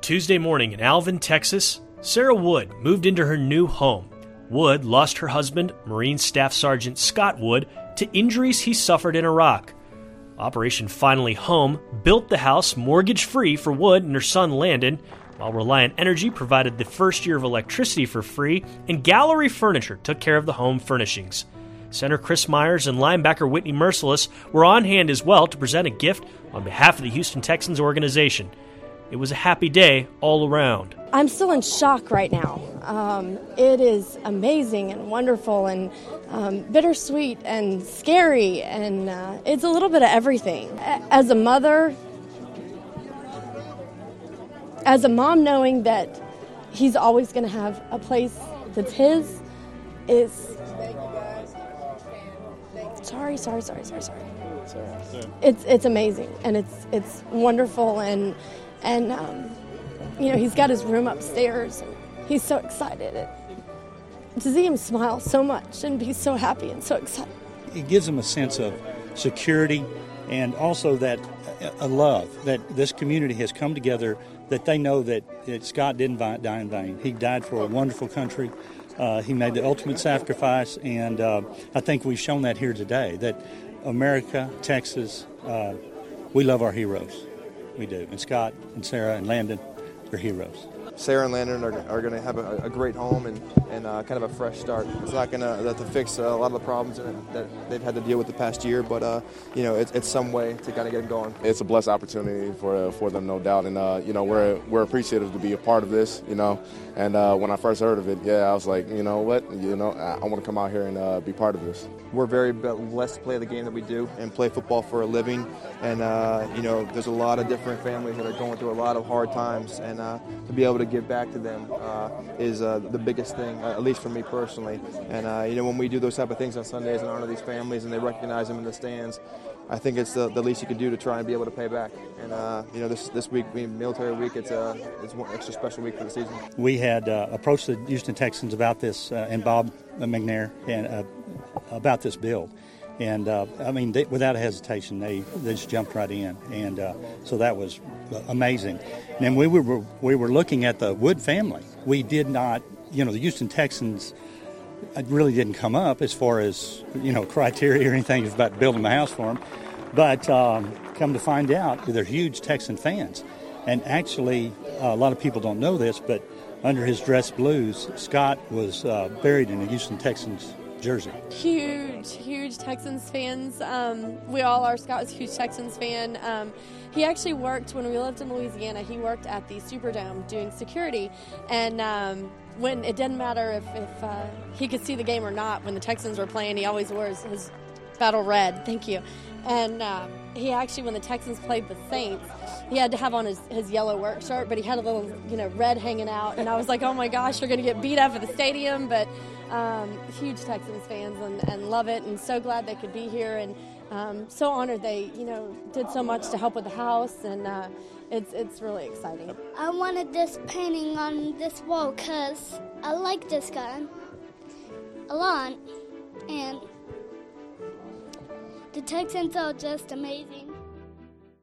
Tuesday morning in Alvin, Texas, Sarah Wood moved into her new home. Wood lost her husband, Marine Staff Sergeant Scott Wood, to injuries he suffered in Iraq. Operation Finally Home built the house mortgage-free for Wood and her son Landon, while Reliant Energy provided the first year of electricity for free, and Gallery Furniture took care of the home furnishings. Center Chris Myers and linebacker Whitney Merciless were on hand as well to present a gift on behalf of the Houston Texans organization. It was a happy day all around. I'm still in shock right now. It is amazing and wonderful and bittersweet and scary, and it's a little bit of everything. As a mother, as a mom, knowing that he's always going to have a place that's his is... Sorry. It's amazing, and it's wonderful, and he's got his room upstairs. He's so excited to see him smile so much and be so happy and so excited. It gives them a sense of security and also that a love that this community has come together, that they know that Scott didn't die in vain. He died for a wonderful country. He made the ultimate sacrifice, and I think we've shown that here today, that America, Texas, we love our heroes. We do. And Scott and Sarah and Landon are heroes. Sarah and Landon are going to have a great home and kind of a fresh start. It's not going to fix a lot of the problems that they've had to deal with the past year, but it's some way to kind of get them going. It's a blessed opportunity for them, no doubt, and we're appreciative to be a part of this. And when I first heard of it, I was like, you know what, I want to come out here and be part of this. We're very blessed to play the game that we do and play football for a living, and there's a lot of different families that are going through a lot of hard times, and to be able to give back to them is the biggest thing, at least for me personally. And when we do those type of things on Sundays and honor these families and they recognize them in the stands, I think it's the least you could do to try and be able to pay back. And this week being Military Week, it's one extra special week for the season. We had approached the Houston Texans about this, and Bob McNair, and about this build. And, without hesitation, they just jumped right in. And so that was amazing. And then we were looking at the Wood family. We did not, the Houston Texans really didn't come up as far as, criteria or anything about building a house for them. But come to find out, they're huge Texan fans. And actually, a lot of people don't know this, but under his dress blues, Scott was buried in a Houston Texans jersey. Huge Texans fans. We all are. Scott was a huge Texans fan. He actually worked, when we lived in Louisiana, he worked at the Superdome doing security. And when it didn't matter if he could see the game or not, when the Texans were playing, he always wore his battle red. Thank you. And he actually, when the Texans played the Saints, he had to have on his yellow work shirt, but he had a little, red hanging out. And I was like, oh my gosh, you're going to get beat up at the stadium. But huge Texans fans and love it, and so glad they could be here, and so honored they, did so much to help with the house, and it's really exciting. I wanted this painting on this wall because I like this guy a lot, and the Texans are just amazing.